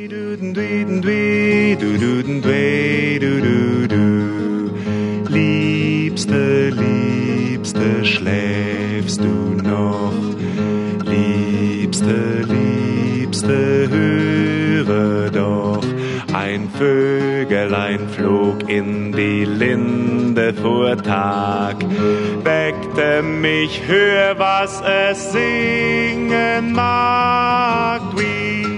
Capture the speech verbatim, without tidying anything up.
Liebste, Liebste, schläfst du noch? Liebste, Liebste, höre doch. Ein Vögelein flog in die Linde vor Tag, weckte mich, hör, was es singen mag. Wie